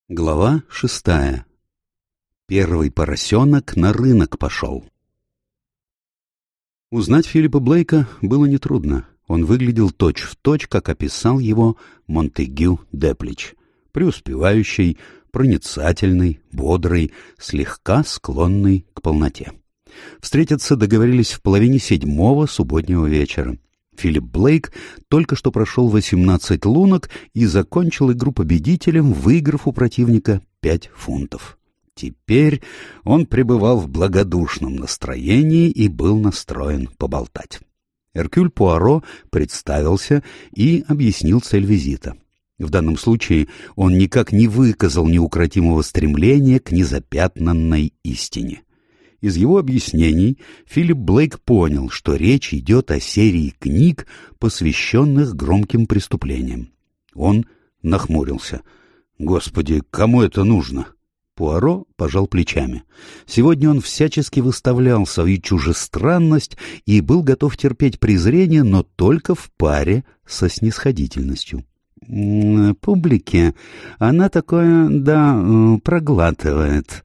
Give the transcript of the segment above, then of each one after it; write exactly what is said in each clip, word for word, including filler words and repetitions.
Глава шестая. Первый поросенок на рынок пошел. Узнать Филиппа Блейка было нетрудно. Он выглядел точь-в-точь, как описал его Монтегю Деплич. Преуспевающий, проницательный, бодрый, слегка склонный к полноте. Встретиться договорились в половине седьмого субботнего вечера. Филипп Блейк только что прошел восемнадцать лунок и закончил игру победителем, выиграв у противника пять фунтов. Теперь он пребывал в благодушном настроении и был настроен поболтать. Эркюль Пуаро представился и объяснил цель визита. В данном случае он никак не выказал неукротимого стремления к незапятнанной истине. Из его объяснений Филипп Блейк понял, что речь идет о серии книг, посвященных громким преступлениям. Он нахмурился. «Господи, кому это нужно?» Пуаро пожал плечами. Сегодня он всячески выставлял свою чужестранность и был готов терпеть презрение, но только в паре со снисходительностью. «Публике она такое, да, проглатывает».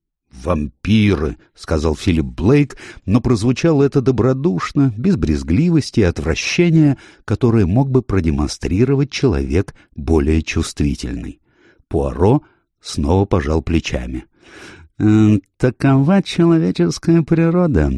«Вампиры», — сказал Филипп Блейк, но прозвучало это добродушно, без брезгливости и отвращения, которое мог бы продемонстрировать человек более чувствительный. Пуаро снова пожал плечами. «Э, «Такова человеческая природа.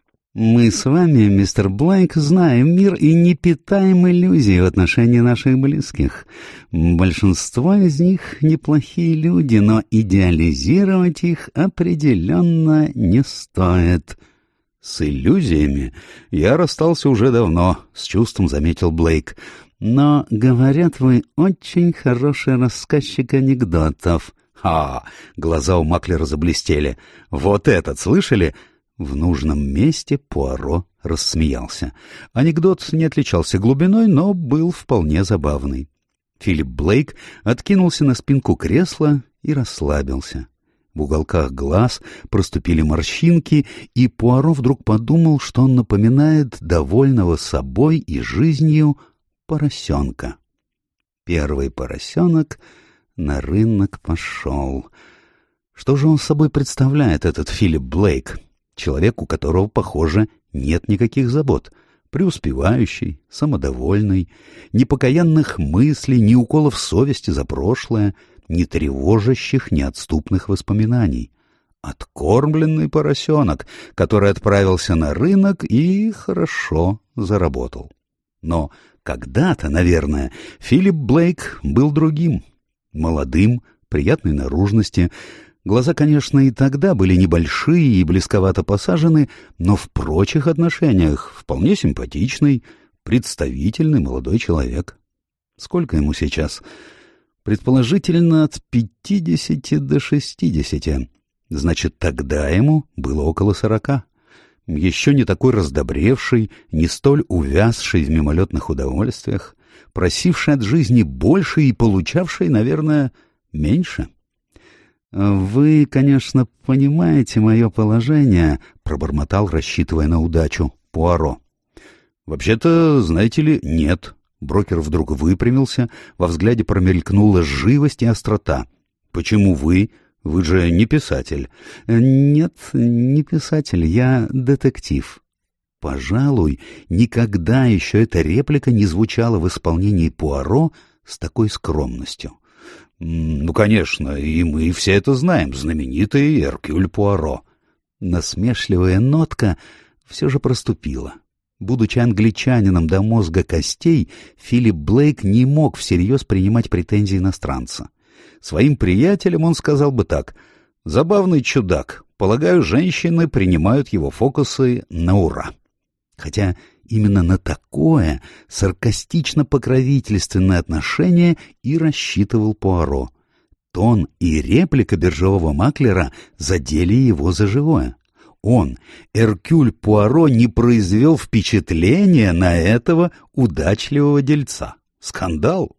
Мы с вами, мистер Блейк, знаем мир и не питаем иллюзий в отношении наших близких. Большинство из них неплохие люди, но идеализировать их определенно не стоит». «С иллюзиями я расстался уже давно», — с чувством заметил Блейк. «Но, говорят, вы очень хороший рассказчик анекдотов». «Ха!» — глаза у маклера заблестели. «Вот этот, слышали?» В нужном месте Пуаро рассмеялся. Анекдот не отличался глубиной, но был вполне забавный. Филипп Блейк откинулся на спинку кресла и расслабился. В уголках глаз проступили морщинки, и Пуаро вдруг подумал, что он напоминает довольного собой и жизнью поросенка. Первый поросенок на рынок пошел. Что же он собой представляет, этот Филипп Блейк? Человек, у которого, похоже, нет никаких забот, преуспевающий, самодовольный, ни покаянных мыслей, ни уколов совести за прошлое, ни тревожащих, неотступных воспоминаний. Откормленный поросенок, который отправился на рынок и хорошо заработал. Но когда-то, наверное, Филипп Блейк был другим, молодым, приятной наружности. Глаза, конечно, и тогда были небольшие и близковато посажены, но в прочих отношениях вполне симпатичный, представительный молодой человек. Сколько ему сейчас? Предположительно, от пятидесяти до шестидесяти. Значит, тогда ему было около сорока. Еще не такой раздобревший, не столь увязший в мимолетных удовольствиях, просивший от жизни больше и получавший, наверное, меньше. «Вы, конечно, понимаете мое положение», — пробормотал, рассчитывая на удачу, Пуаро. «Вообще-то, знаете ли, нет». Брокер вдруг выпрямился, во взгляде промелькнула живость и острота. «Почему вы? Вы же не писатель». «Нет, не писатель, я детектив». Пожалуй, никогда еще эта реплика не звучала в исполнении Пуаро с такой скромностью. «Ну, конечно, и мы все это знаем, знаменитый Эркюль Пуаро». Насмешливая нотка все же проступила. Будучи англичанином до мозга костей, Филипп Блейк не мог всерьез принимать претензии иностранца. Своим приятелям он сказал бы так: «Забавный чудак, полагаю, женщины принимают его фокусы на ура». Хотя именно на такое саркастично-покровительственное отношение и рассчитывал Пуаро. Тон и реплика биржевого маклера задели его за живое. Он, Эркюль Пуаро, не произвел впечатления на этого удачливого дельца. Скандал!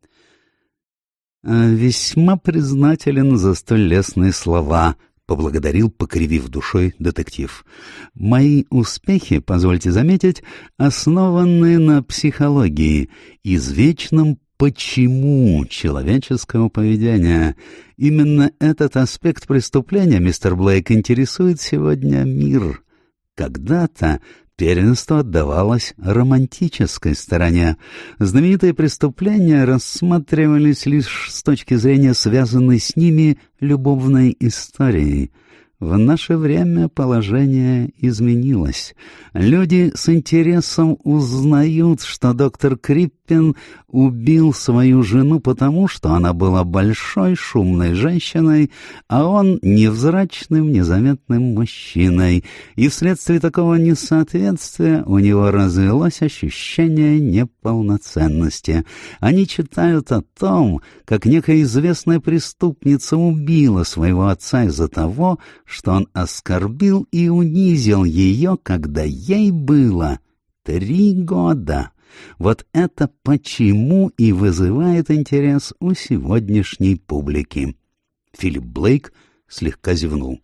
«Весьма признателен за столь лестные слова», — поблагодарил, покривив душой, детектив. «Мои успехи, позвольте заметить, основаны на психологии, извечном почему человеческого поведения. Именно этот аспект преступления, мистер Блейк, интересует сегодня мир. Когда-то первенство отдавалось романтической стороне. Знаменитые преступления рассматривались лишь с точки зрения связанной с ними любовной истории. В наше время положение изменилось. Люди с интересом узнают, что доктор Криппин убил свою жену потому, что она была большой шумной женщиной, а он невзрачным, незаметным мужчиной, и вследствие такого несоответствия у него развелось ощущение неполноценности. Они читают о том, как некая известная преступница убила своего отца из-за того, что он оскорбил и унизил ее, когда ей было три года. Вот это почему и вызывает интерес у сегодняшней публики. Филипп Блейк слегка зевнул.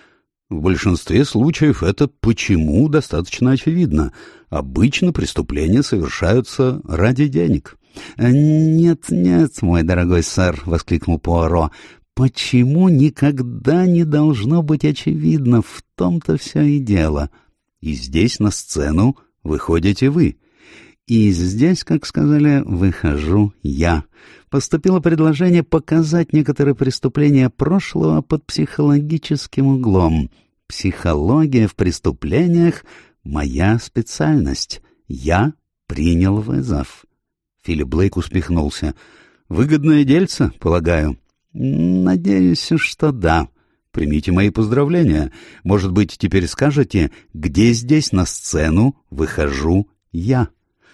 В большинстве случаев это «почему» достаточно очевидно. Обычно преступления совершаются ради денег. «Нет, нет, мой дорогой сэр», — воскликнул Пуаро, — «почему никогда не должно быть очевидно, в том-то все и дело. И здесь на сцену выходите вы. И здесь, как сказали, выхожу я. Поступило предложение показать некоторые преступления прошлого под психологическим углом. Психология в преступлениях — моя специальность. Я принял вызов». Филипп Блейк усмехнулся. «Выгодное дельце, полагаю?» «Надеюсь, что да. Примите мои поздравления. Может быть, теперь скажете, где здесь на сцену выхожу я?»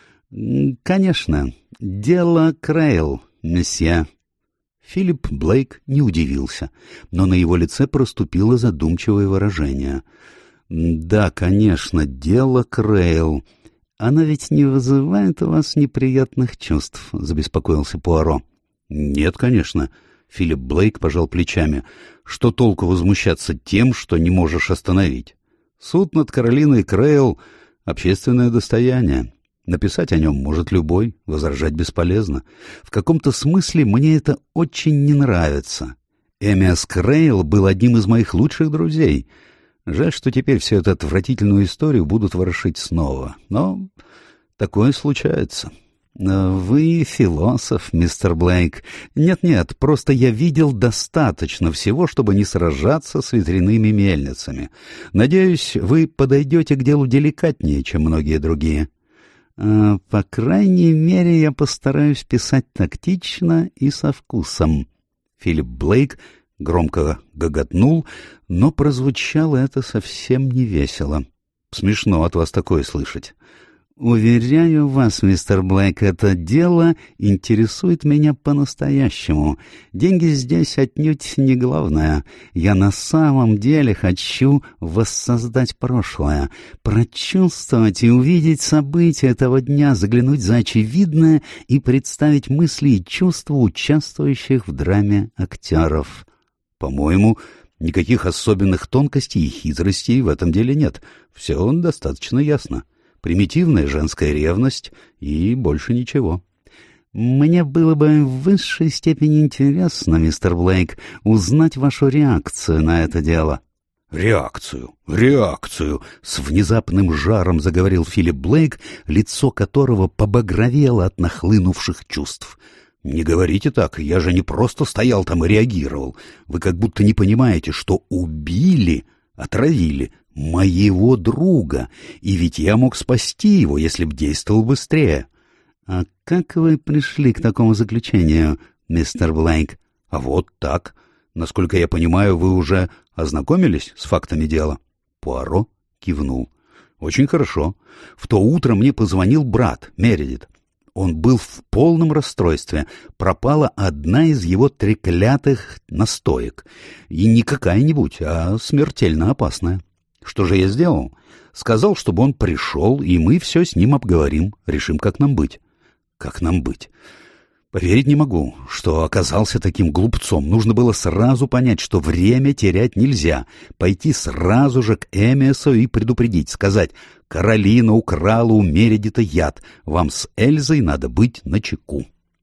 «Конечно. Дело Крейл, месье». Филипп Блейк не удивился, но на его лице проступило задумчивое выражение. «Да, конечно, дело Крейл. Она ведь не вызывает у вас неприятных чувств?» — забеспокоился Пуаро. «Нет, конечно». Филипп Блейк пожал плечами. «Что толку возмущаться тем, что не можешь остановить? Суд над Каролиной Крейл — общественное достояние. Написать о нем может любой, возражать бесполезно. В каком-то смысле мне это очень не нравится. Эмиас Крейл был одним из моих лучших друзей. Жаль, что теперь всю эту отвратительную историю будут ворошить снова. Но такое случается». «Вы философ, мистер Блейк. Нет-нет, просто я видел достаточно всего, чтобы не сражаться с ветряными мельницами. Надеюсь, вы подойдете к делу деликатнее, чем многие другие». «По крайней мере, я постараюсь писать тактично и со вкусом». Филипп Блейк громко гоготнул, но прозвучало это совсем не весело. «Смешно от вас такое слышать». «Уверяю вас, мистер Блейк, это дело интересует меня по-настоящему. Деньги здесь отнюдь не главное. Я на самом деле хочу воссоздать прошлое, прочувствовать и увидеть события этого дня, заглянуть за очевидное и представить мысли и чувства участвующих в драме актеров». «По-моему, никаких особенных тонкостей и хитростей в этом деле нет. Все достаточно ясно. Примитивная женская ревность и больше ничего». «Мне было бы в высшей степени интересно, мистер Блейк, узнать вашу реакцию на это дело». «Реакцию, реакцию!» — с внезапным жаром заговорил Филипп Блейк, лицо которого побагровело от нахлынувших чувств. «Не говорите так, я же не просто стоял там и реагировал. Вы как будто не понимаете, что убили, отравили моего друга, и ведь я мог спасти его, если б действовал быстрее». «А как вы пришли к такому заключению, мистер Блейк?» «А вот так. Насколько я понимаю, вы уже ознакомились с фактами дела?» Пуаро кивнул. «Очень хорошо. В то утро мне позвонил брат, Мередит. Он был в полном расстройстве. Пропала одна из его треклятых настоек. И не какая-нибудь, а смертельно опасная. Что же я сделал? Сказал, чтобы он пришел, и мы все с ним обговорим, решим, как нам быть». «Как нам быть?» Поверить не могу, что оказался таким глупцом. Нужно было сразу понять, что время терять нельзя. Пойти сразу же к Эмиасу и предупредить, сказать: «Каролина украла у Мередита яд. Вам с Эльзой надо быть начеку».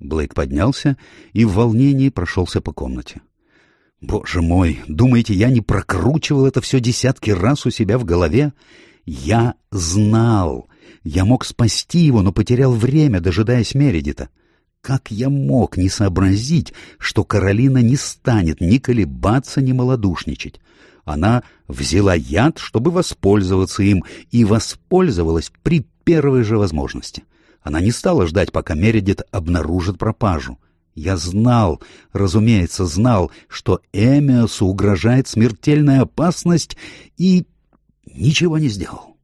Блейк поднялся и в волнении прошелся по комнате. «Боже мой, думаете, я не прокручивал это все десятки раз у себя в голове? Я знал. Я мог спасти его, но потерял время, дожидаясь Мередита. Как я мог не сообразить, что Каролина не станет ни колебаться, ни малодушничать? Она взяла яд, чтобы воспользоваться им, и воспользовалась при первой же возможности. Она не стала ждать, пока Мередит обнаружит пропажу. Я знал, разумеется, знал, что Эмиасу угрожает смертельная опасность, и ничего не сделал.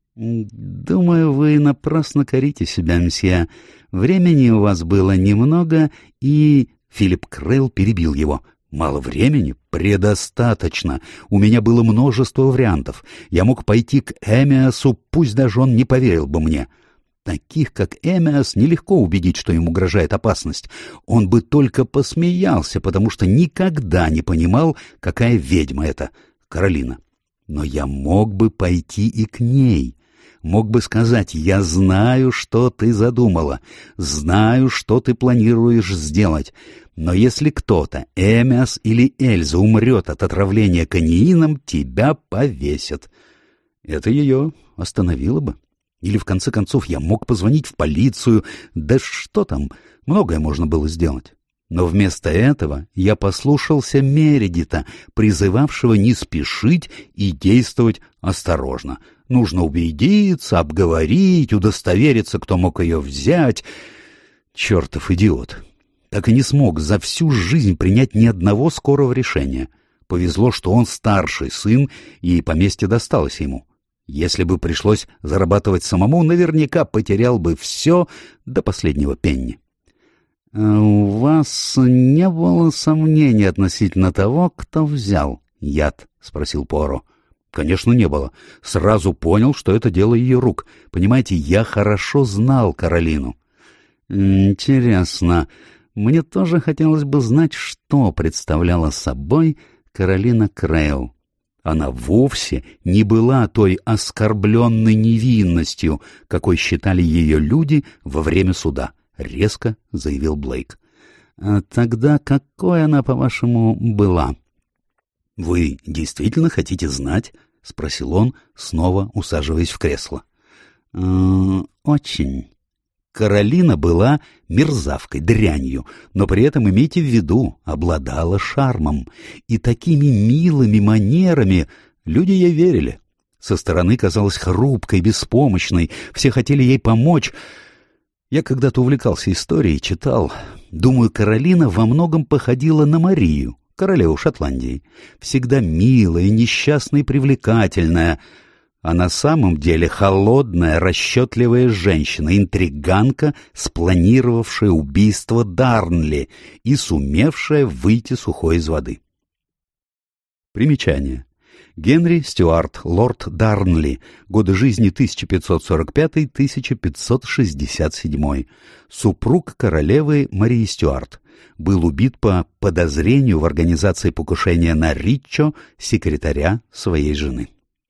Думаю, вы напрасно корите себя, мсье. Времени у вас было немного, и... Филипп Крейл перебил его. Мало времени? Предостаточно. У меня было множество вариантов. Я мог пойти к Эмиасу, пусть даже он не поверил бы мне. Таких, как Эмиас, нелегко убедить, что им угрожает опасность. Он бы только посмеялся, потому что никогда не понимал, какая ведьма это Каролина. Но я мог бы пойти и к ней. Мог бы сказать: «Я знаю, что ты задумала, знаю, что ты планируешь сделать. Но если кто-то, Эмиас или Эльза, умрет от отравления канеином, тебя повесят». Это ее остановило бы. Или, в конце концов, я мог позвонить в полицию. Да что там, многое можно было сделать. Но вместо этого я послушался Мередита, призывавшего не спешить и действовать осторожно. Нужно убедиться, обговорить, удостовериться, кто мог ее взять. Чертов идиот. Так и не смог за всю жизнь принять ни одного скорого решения. Повезло, что он старший сын, и поместье досталось ему. Если бы пришлось зарабатывать самому, наверняка потерял бы все до последнего пенни. — У вас не было сомнений относительно того, кто взял яд? — спросил Пуаро. — Конечно, не было. Сразу понял, что это дело ее рук. Понимаете, я хорошо знал Каролину. — Интересно. Мне тоже хотелось бы знать, что представляла собой Каролина Крейл. Она вовсе не была той оскорбленной невинностью, какой считали ее люди во время суда, — резко заявил Блейк. А тогда какой она, по-вашему, была? — Вы действительно хотите знать? — спросил он, снова усаживаясь в кресло. — Очень. Каролина была мерзавкой, дрянью, но при этом, имейте в виду, обладала шармом. И такими милыми манерами люди ей верили. Со стороны казалась хрупкой, беспомощной, все хотели ей помочь. Я когда-то увлекался историей, читал. Думаю, Каролина во многом походила на Марию, королеву Шотландии. Всегда милая, несчастная и привлекательная. А на самом деле холодная, расчетливая женщина, интриганка, спланировавшая убийство Дарнли и сумевшая выйти сухой из воды. Примечание. Генри Стюарт, лорд Дарнли, годы жизни тысяча пятьсот сорок пятый — тысяча пятьсот шестьдесят седьмой, супруг королевы Марии Стюарт, был убит по подозрению в организации покушения на Риччо, секретаря своей жены.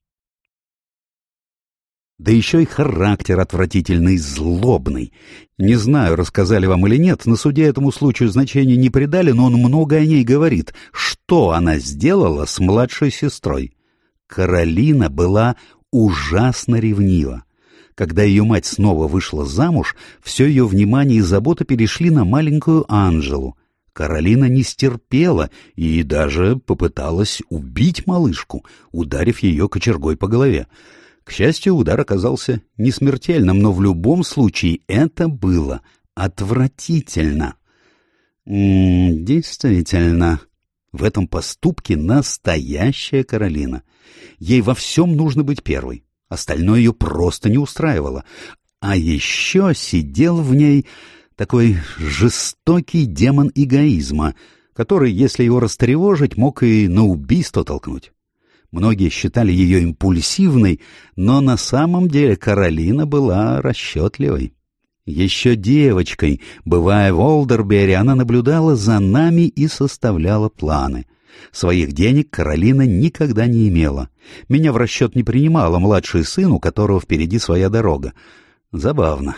Да еще и характер отвратительный, злобный. Не знаю, рассказали вам или нет, на суде этому случаю значения не придали, но он много о ней говорит. Что она сделала с младшей сестрой? Каролина была ужасно ревнива. Когда ее мать снова вышла замуж, все ее внимание и забота перешли на маленькую Анжелу. Каролина не стерпела и даже попыталась убить малышку, ударив ее кочергой по голове. К счастью, удар оказался не смертельным, но в любом случае это было отвратительно. М-м, действительно, в этом поступке настоящая Каролина. Ей во всем нужно быть первой, остальное ее просто не устраивало. А еще сидел в ней такой жестокий демон эгоизма, который, если его растревожить, мог и на убийство толкнуть. Многие считали ее импульсивной, но на самом деле Каролина была расчетливой. Еще девочкой, бывая в Олдербери, она наблюдала за нами и составляла планы. Своих денег Каролина никогда не имела. Меня в расчет не принимала, младший сын, у которого впереди своя дорога. Забавно.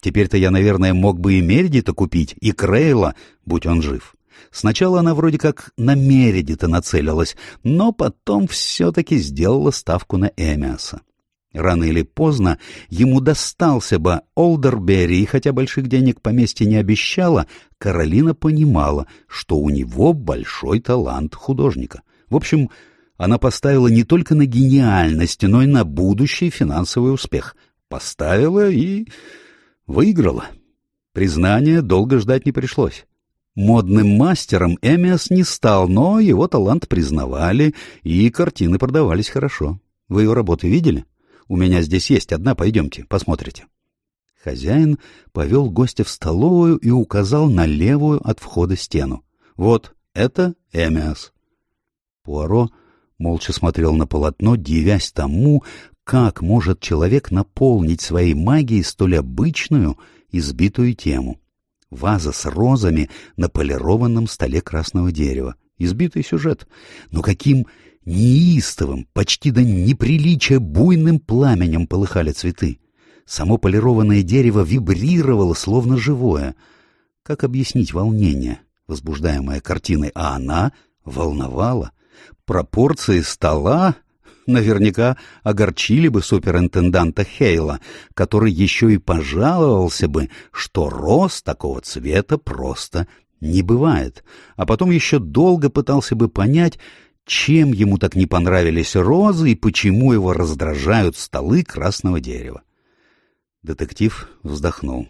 Теперь-то я, наверное, мог бы и Мередита купить, и Крейла, будь он жив. Сначала она вроде как на Мередита нацелилась, но потом все-таки сделала ставку на Эмиаса. Рано или поздно ему достался бы Олдербери, и хотя больших денег поместье не обещала, Каролина понимала, что у него большой талант художника. В общем, она поставила не только на гениальность, но и на будущий финансовый успех. Поставила и выиграла. Признания долго ждать не пришлось. Модным мастером Эмиас не стал, но его талант признавали, и картины продавались хорошо. Вы его работы видели? У меня здесь есть одна, пойдемте, посмотрите. Хозяин повел гостя в столовую и указал на левую от входа стену. Вот, это Эмиас. Пуаро молча смотрел на полотно, дивясь тому, как может человек наполнить своей магией столь обычную, избитую тему. Ваза с розами на полированном столе красного дерева. Избитый сюжет. Но каким неистовым, почти до неприличия буйным пламенем полыхали цветы. Само полированное дерево вибрировало, словно живое. Как объяснить волнение, возбуждаемое картиной, а она волновала? Пропорции стола наверняка огорчили бы суперинтенданта Хейла, который еще и пожаловался бы, что роз такого цвета просто не бывает, а потом еще долго пытался бы понять, чем ему так не понравились розы и почему его раздражают столы красного дерева. Детектив вздохнул.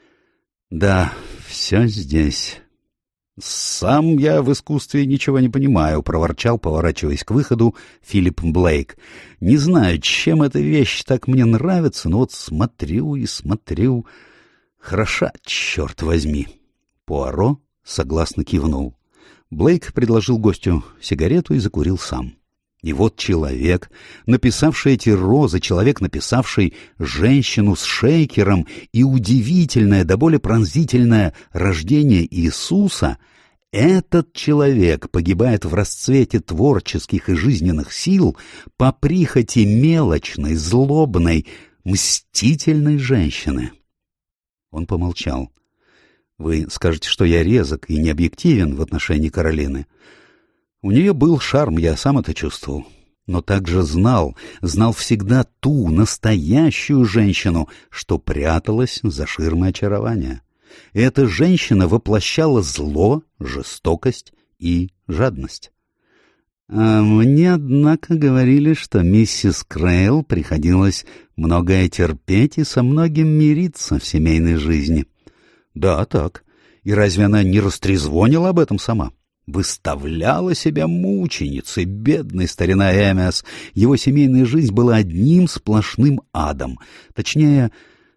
«Да, все здесь». «Сам я в искусстве ничего не понимаю», — проворчал, поворачиваясь к выходу, Филипп Блейк. «Не знаю, чем эта вещь так мне нравится, но вот смотрю и смотрю. Хороша, черт возьми». Пуаро согласно кивнул. Блейк предложил гостю сигарету и закурил сам. И вот человек, написавший эти розы, человек, написавший женщину с шейкером и удивительное, да более пронзительное рождение Иисуса, этот человек погибает в расцвете творческих и жизненных сил по прихоти мелочной, злобной, мстительной женщины. Он помолчал. Вы скажете, что я резок и необъективен в отношении Каролины. У нее был шарм, я сам это чувствовал. Но также знал, знал всегда ту настоящую женщину, что пряталась за ширмой очарования. И эта женщина воплощала зло, жестокость и жадность. А мне, однако, говорили, что миссис Крейл приходилось многое терпеть и со многим мириться в семейной жизни. Да, так. И разве она не растрезвонила об этом сама? Выставляла себя мученицей, бедный старина Эмиас. Его семейная жизнь была одним сплошным адом. Точнее,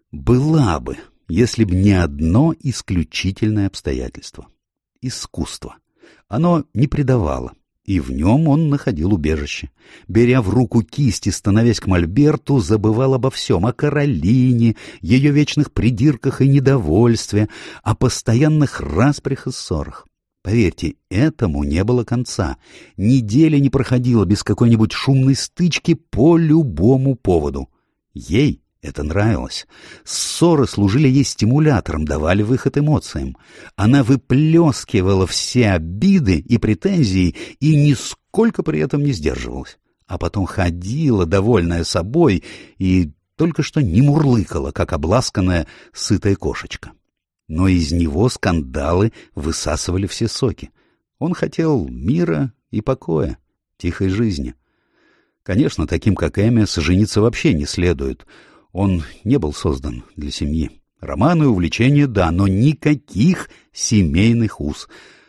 была бы, если б не одно исключительное обстоятельство. Искусство. Оно не предавало, и в нем он находил убежище. Беря в руку кисть и становясь к мольберту, забывал обо всем, о Каролине, ее вечных придирках и недовольстве, о постоянных распрях и ссорах. Поверьте, этому не было конца. Неделя не проходила без какой-нибудь шумной стычки по любому поводу. Ей это нравилось. Ссоры служили ей стимулятором, давали выход эмоциям. Она выплескивала все обиды и претензии и нисколько при этом не сдерживалась. А потом ходила, довольная собой, и только что не мурлыкала, как обласканная сытая кошечка. Но из него скандалы высасывали все соки. Он хотел мира и покоя, тихой жизни. Конечно, таким, как Эмиас, жениться вообще не следует. Он не был создан для семьи. Романы и увлечения — да, но никаких семейных уз.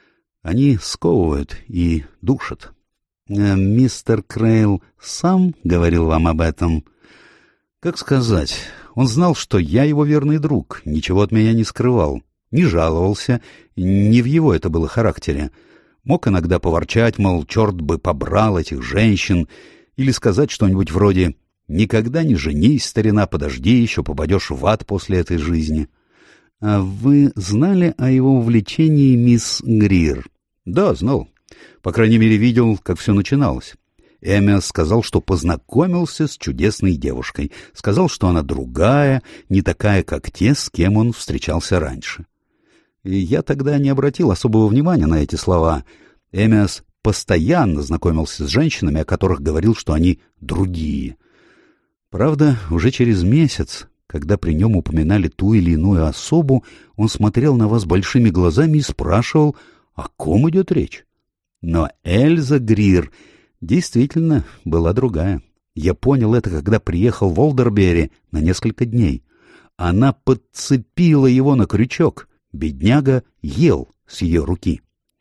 Они сковывают и душат. «Э, мистер Крейл сам говорил вам об этом?» «Как сказать? Он знал, что я его верный друг, ничего от меня не скрывал, не жаловался, не в его это было характере. Мог иногда поворчать, мол, черт бы побрал этих женщин, или сказать что-нибудь вроде «никогда не женись, старина, подожди, еще попадешь в ад после этой жизни». «А вы знали о его увлечении мисс Грир?» «Да, знал. По крайней мере, видел, как все начиналось. Эмиас сказал, что познакомился с чудесной девушкой, сказал, что она другая, не такая, как те, с кем он встречался раньше. И я тогда не обратил особого внимания на эти слова. Эмиас постоянно знакомился с женщинами, о которых говорил, что они другие. Правда, уже через месяц, когда при нем упоминали ту или иную особу, он смотрел на вас большими глазами и спрашивал, о ком идет речь. Но Эльза Грир действительно была другая. Я понял это, когда приехал в Олдербери на несколько дней. Она подцепила его на крючок. Бедняга ел с ее руки.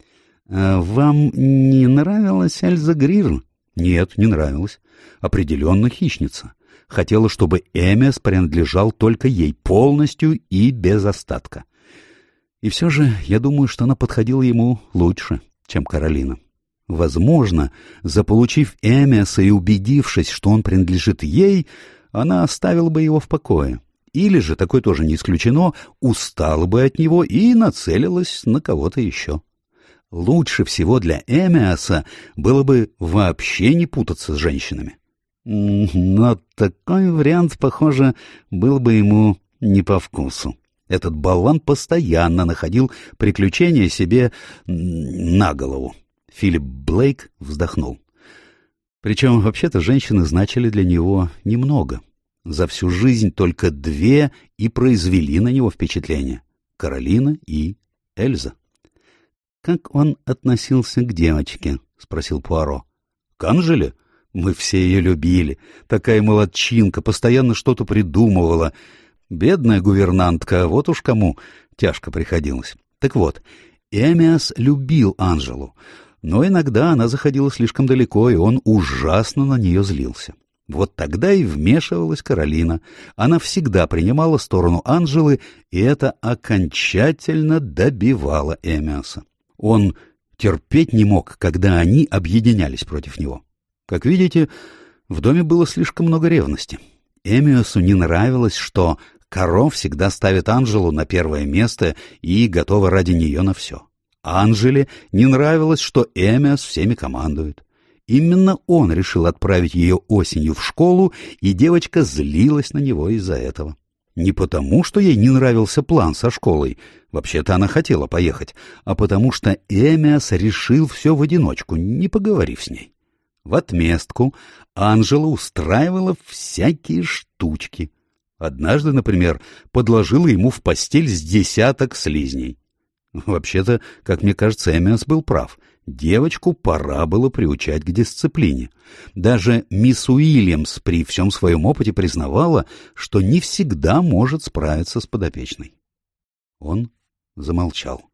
«А вам не нравилась Эльза Грир?» «Нет, не нравилась. Определенно хищница. Хотела, чтобы Эмиас принадлежал только ей полностью и без остатка. И все же я думаю, что она подходила ему лучше, чем Каролина. Возможно, заполучив Эмиаса и убедившись, что он принадлежит ей, она оставила бы его в покое. Или же, такое тоже не исключено, устала бы от него и нацелилась на кого-то еще. Лучше всего для Эмиаса было бы вообще не путаться с женщинами. Но такой вариант, похоже, был бы ему не по вкусу. Этот болван постоянно находил приключения себе на голову. Филипп Блейк вздохнул. Причем, вообще-то, женщины значили для него немного. За всю жизнь только две и произвели на него впечатление — Каролина и Эльза. «Как он относился к девочке?» — спросил Пуаро. «К Анжеле? Мы все ее любили. Такая молодчинка, постоянно что-то придумывала. Бедная гувернантка, вот уж кому тяжко приходилось. Так вот, Эмиас любил Анжелу, но иногда она заходила слишком далеко, и он ужасно на нее злился. Вот тогда и вмешивалась Каролина. Она всегда принимала сторону Анжелы, и это окончательно добивало Эмиаса. Он терпеть не мог, когда они объединялись против него. Как видите, в доме было слишком много ревности. Эмиасу не нравилось, что Каро всегда ставит Анжелу на первое место и готова ради нее на все. Анжеле не нравилось, что Эмиас всеми командует. Именно он решил отправить ее осенью в школу, и девочка злилась на него из-за этого. Не потому, что ей не нравился план со школой, вообще-то она хотела поехать, а потому что Эмиас решил все в одиночку, не поговорив с ней. В отместку Анжела устраивала всякие штучки. Однажды, например, подложила ему в постель с десяток слизней. Вообще-то, как мне кажется, Эмиас был прав. Девочку пора было приучать к дисциплине. Даже мисс Уильямс при всем своем опыте признавала, что не всегда может справиться с подопечной. Он замолчал.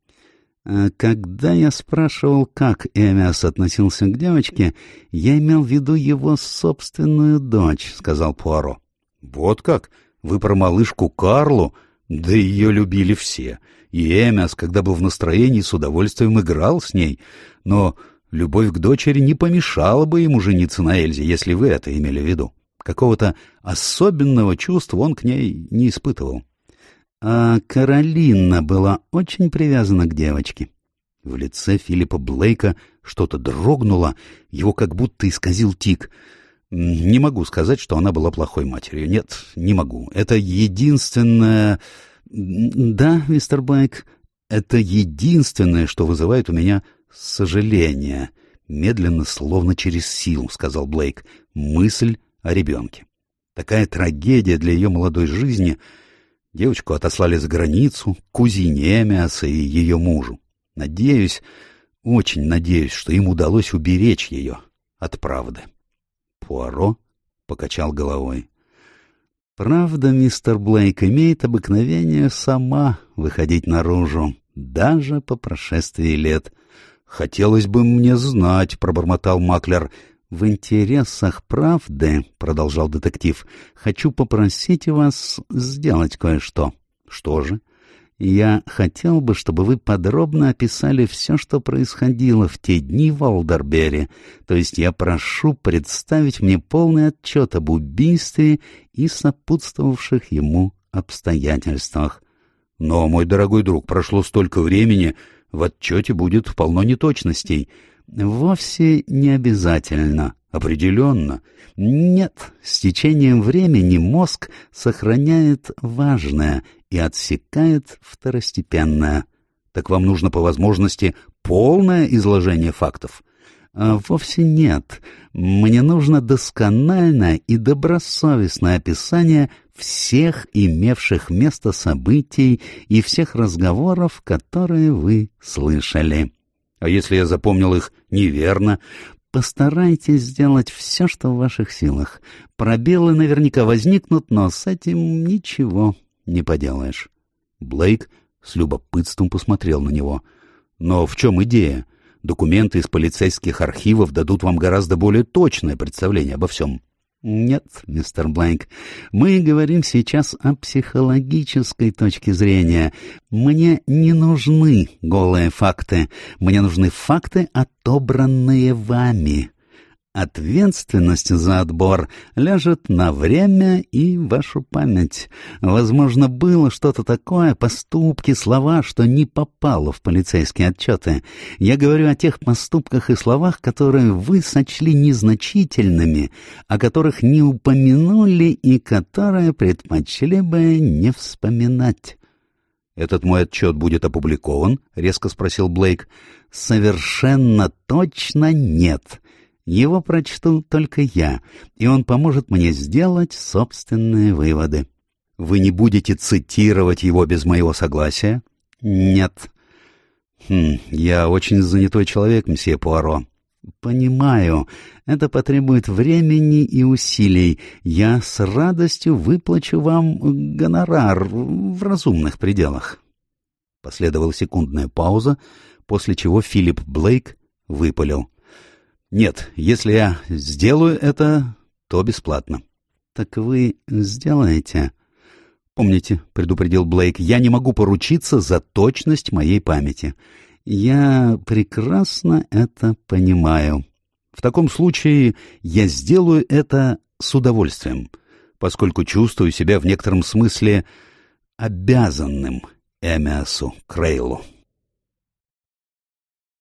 «Когда я спрашивал, как Эмиас относился к девочке, я имел в виду его собственную дочь», — сказал Пуаро. «Вот как? Вы про малышку Карлу? Да ее любили все. И Эмиас, когда был в настроении, с удовольствием играл с ней. Но любовь к дочери не помешала бы ему жениться на Эльзе, если вы это имели в виду. Какого-то особенного чувства он к ней не испытывал». «А Каролина была очень привязана к девочке». В лице Филиппа Блейка что-то дрогнуло, его как будто исказил тик. «Не могу сказать, что она была плохой матерью. Нет, не могу. Это единственное...» «Да, мистер Блейк, это единственное, что вызывает у меня сожаление». Медленно, словно через силу, сказал Блейк, мысль о ребенке. Такая трагедия для ее молодой жизни... Девочку отослали за границу, к кузине Эмиаса и ее мужу. Надеюсь, очень надеюсь, что им удалось уберечь ее от правды. Пуаро покачал головой. Правда, мистер Блейк, имеет обыкновение сама выходить наружу, даже по прошествии лет. Хотелось бы мне знать, пробормотал Маклер. «В интересах правды, — продолжал детектив, — хочу попросить вас сделать кое-что». «Что же?» «Я хотел бы, чтобы вы подробно описали все, что происходило в те дни в Олдербери. То есть я прошу представить мне полный отчет об убийстве и сопутствовавших ему обстоятельствах». «Но, мой дорогой друг, прошло столько времени, в отчете будет полно неточностей». «Вовсе не обязательно», Определенно. Нет, с течением времени мозг сохраняет важное и отсекает второстепенное. Так вам нужно по возможности полное изложение фактов? А вовсе нет. Мне нужно доскональное и добросовестное описание всех имевших место событий и всех разговоров, которые вы слышали. А если я запомнил их неверно? Постарайтесь сделать все, что в ваших силах. Пробелы наверняка возникнут, но с этим ничего не поделаешь. Блейк с любопытством посмотрел на него. Но в чем идея? Документы из полицейских архивов дадут вам гораздо более точное представление обо всем. Нет, мистер Блейк, мы говорим сейчас о психологической точке зрения. Мне не нужны голые факты. Мне нужны факты, отобранные вами. Ответственность за отбор ляжет на время и вашу память. Возможно, было что-то такое, поступки, слова, что не попало в полицейские отчеты. Я говорю о тех поступках и словах, которые вы сочли незначительными, о которых не упомянули и которые предпочли бы не вспоминать. «Этот мой отчет будет опубликован?» — резко спросил Блейк. «Совершенно точно нет. Его прочту только я, и он поможет мне сделать собственные выводы. Вы не будете цитировать его без моего согласия?» «Нет». Хм, «Я очень занятой человек, мсье Пуаро». «Понимаю. Это потребует времени и усилий. Я с радостью выплачу вам гонорар в разумных пределах». Последовала секундная пауза, после чего Филипп Блейк выпалил: «Нет, если я сделаю это, то бесплатно». «Так вы сделаете?» «Помните», — предупредил Блейк, — «я не могу поручиться за точность моей памяти». «Я прекрасно это понимаю. В таком случае я сделаю это с удовольствием, поскольку чувствую себя в некотором смысле обязанным Эмиасу Крейлу».